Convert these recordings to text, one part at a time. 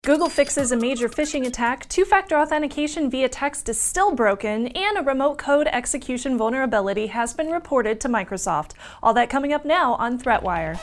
Google fixes a major phishing attack, two-factor authentication via text is still broken, and a remote code execution vulnerability has been reported to Microsoft. All that coming up now on ThreatWire.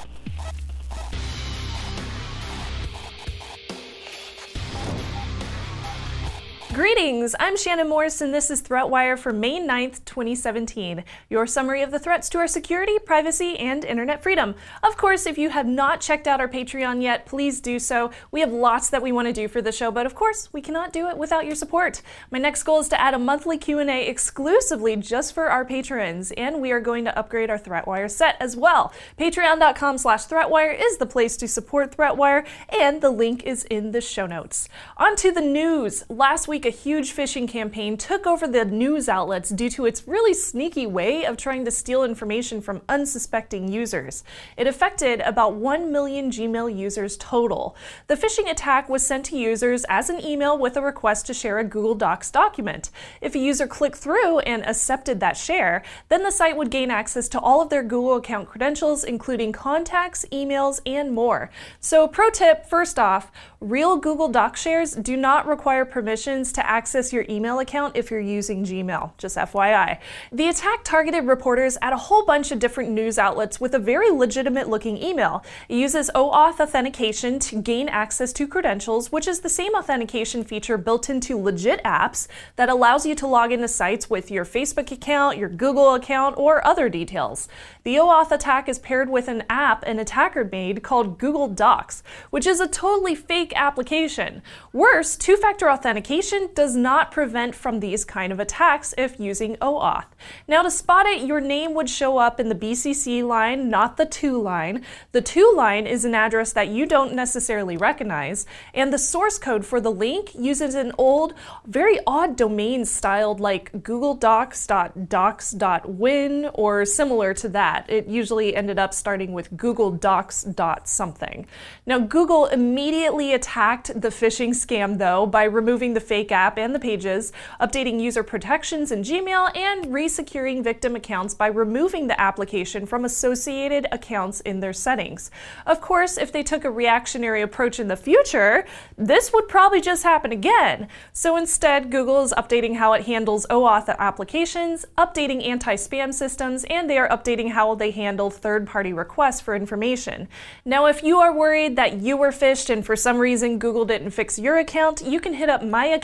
Greetings, I'm Shannon Morse and this is ThreatWire for May 9th, 2017. Your summary of the threats to our security, privacy, and internet freedom. Of course, if you have not checked out our Patreon yet, please do so. We have lots that we want to do for the show, but of course, we cannot do it without your support. My next goal is to add a monthly Q&A exclusively just for our patrons, and we are going to upgrade our ThreatWire set as well. Patreon.com/ThreatWire is the place to support ThreatWire, and the link is in the show notes. On to the news. Last week, a huge phishing campaign took over the news outlets due to its really sneaky way of trying to steal information from unsuspecting users. It affected about 1 million Gmail users total. The phishing attack was sent to users as an email with a request to share a Google Docs document. If a user clicked through and accepted that share, then the site would gain access to all of their Google account credentials, including contacts, emails, and more. So pro tip, first off, real Google Docs shares do not require permissions to access your email account if you're using Gmail, just FYI. The attack targeted reporters at a whole bunch of different news outlets with a very legitimate looking email. It uses OAuth authentication to gain access to credentials, which is the same authentication feature built into legit apps that allows you to log into sites with your Facebook account, your Google account, or other details. The OAuth attack is paired with an app an attacker made called Google Docs, which is a totally fake application. Worse, two-factor authentication does not prevent from these kind of attacks if using OAuth. Now to spot it, your name would show up in the BCC line, not the to line. The to line is an address that you don't necessarily recognize, and the source code for the link uses an old, very odd domain styled like googledocs.docs.win or similar to that. It usually ended up starting with googledocs.something. Now Google immediately attacked the phishing scam though by removing the fake app and the pages, updating user protections in Gmail, and re-securing victim accounts by removing the application from associated accounts in their settings. Of course, if they took a reactionary approach in the future, this would probably just happen again. So instead, Google is updating how it handles OAuth applications, updating anti-spam systems, and they are updating how they handle third-party requests for information. Now, if you are worried that you were phished and for some reason Google didn't fix your account, you can hit up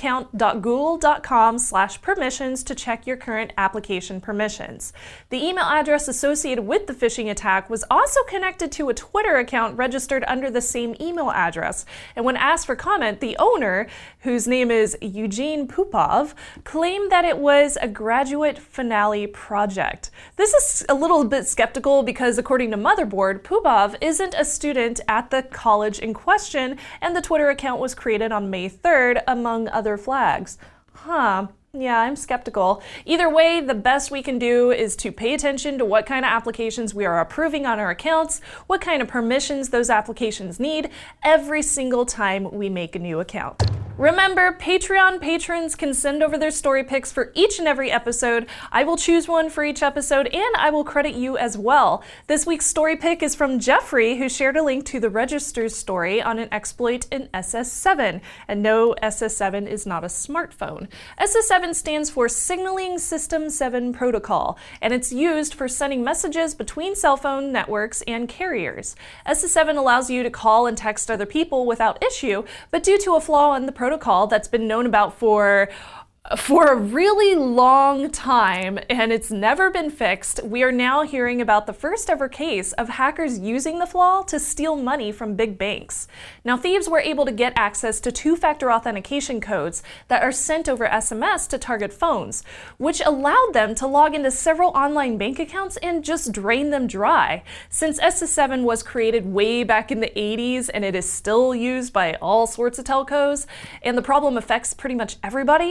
myaccount.google.com/permissions to check your current application permissions. The email address associated with the phishing attack was also connected to a Twitter account registered under the same email address. And when asked for comment, the owner, whose name is Eugene Pupov, claimed that it was a graduate finale project. This is a little bit skeptical because according to Motherboard, Pupov isn't a student at the college in question, and the Twitter account was created on May 3rd, among other flags. Yeah, I'm skeptical. Either way, the best we can do is to pay attention to what kind of applications we are approving on our accounts, what kind of permissions those applications need every single time we make a new account. Remember, Patreon patrons can send over their story pics for each and every episode. I will choose one for each episode, and I will credit you as well. This week's story pic is from Jeffrey, who shared a link to the Register's story on an exploit in SS7. And no, SS7 is not a smartphone. SS7 stands for Signaling System 7 Protocol, and it's used for sending messages between cell phone networks and carriers. SS7 allows you to call and text other people without issue, but due to a flaw in the protocol that's been known about for a really long time, and it's never been fixed, we are now hearing about the first ever case of hackers using the flaw to steal money from big banks. Now, thieves were able to get access to two-factor authentication codes that are sent over SMS to target phones, which allowed them to log into several online bank accounts and just drain them dry. Since SS7 was created way back in the 80s and it is still used by all sorts of telcos, and the problem affects pretty much everybody, and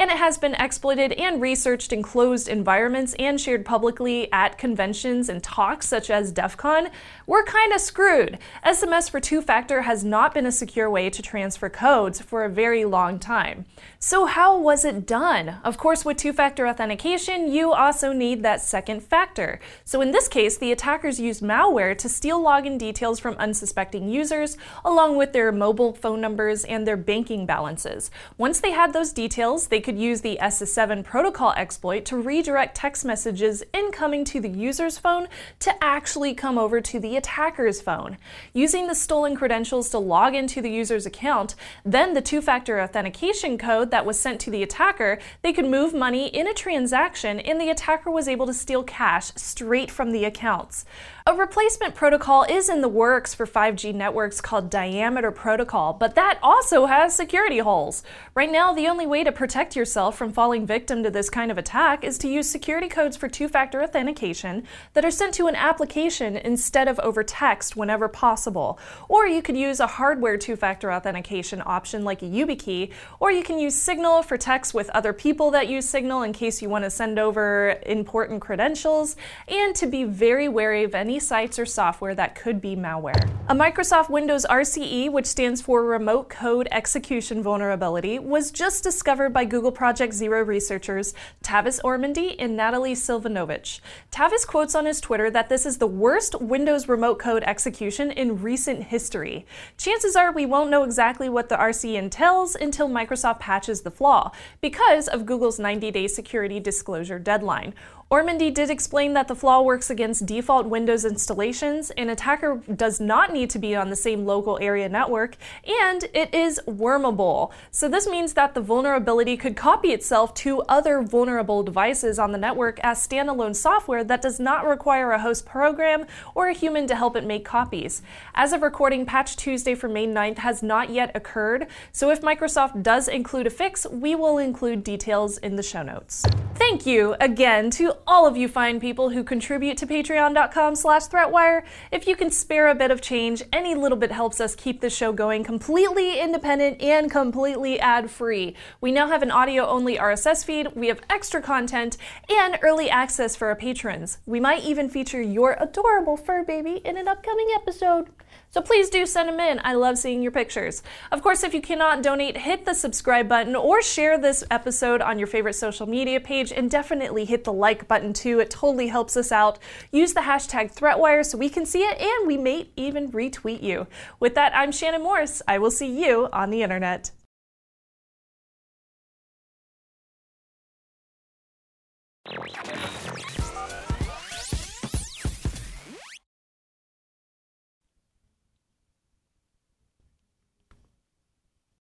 and it has been exploited and researched in closed environments and shared publicly at conventions and talks such as DEF CON, we're kinda screwed. SMS for two-factor has not been a secure way to transfer codes for a very long time. So how was it done? Of course, with two-factor authentication, you also need that second factor. So in this case, the attackers used malware to steal login details from unsuspecting users, along with their mobile phone numbers and their banking balances. Once they had those details, they could use the SS7 protocol exploit to redirect text messages incoming to the user's phone to actually come over to the attacker's phone. Using the stolen credentials to log into the user's account, then the two-factor authentication code that was sent to the attacker, they could move money in a transaction and the attacker was able to steal cash straight from the accounts. A replacement protocol is in the works for 5G networks called Diameter Protocol, but that also has security holes. Right now, the only way to protect yourself from falling victim to this kind of attack is to use security codes for two-factor authentication that are sent to an application instead of over text whenever possible. Or you could use a hardware two-factor authentication option like a YubiKey, or you can use Signal for text with other people that use Signal in case you want to send over important credentials, and to be very wary of any sites or software that could be malware. A Microsoft Windows RCE, which stands for Remote Code Execution Vulnerability, was just discovered by Google Project Zero researchers Tavis Ormandy and Natalie Silvanovich. Tavis quotes on his Twitter that this is the worst Windows remote code execution in recent history. Chances are we won't know exactly what the RCE entails until Microsoft patches the flaw, because of Google's 90-day security disclosure deadline. Ormandy did explain that the flaw works against default Windows installations, an attacker does not need to be on the same local area network, and it is wormable. So this means that the vulnerability could copy itself to other vulnerable devices on the network as standalone software that does not require a host program or a human to help it make copies. As of recording, Patch Tuesday for May 9th has not yet occurred, so if Microsoft does include a fix, we will include details in the show notes. Thank you again to all of you fine people who contribute to patreon.com/threatwire. If you can spare a bit of change, any little bit helps us keep the show going completely independent and completely ad-free. We now have an audio-only RSS feed, we have extra content, and early access for our patrons. We might even feature your adorable fur baby in an upcoming episode. So please do send them in. I love seeing your pictures. Of course, if you cannot donate, hit the subscribe button or share this episode on your favorite social media page, and definitely hit the like button too. It totally helps us out. Use the hashtag ThreatWire so we can see it and we may even retweet you. With that, I'm Shannon Morse. I will see you on the internet.